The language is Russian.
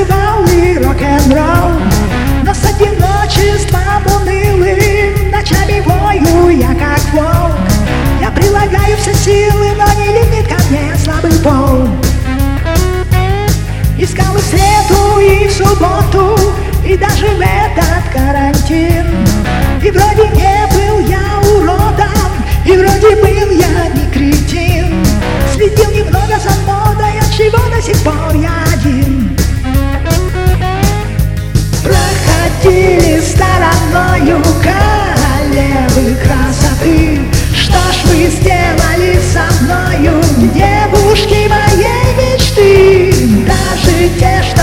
танцевал и рок-н-ролл. Но с одиночеством унылым ночами вою я как волк. Я прилагаю все силы, но не липнет ко мне слабый пол. Искал и в среду, и в субботу, и даже в этот карантин. И вроде не был я уродом, и вроде был я не кретин. Следил немного за модой, от чего до сих пор я один. Проходили стороною королевы красоты. Что ж вы сделали со мною, девушки моей мечты? Даже те, что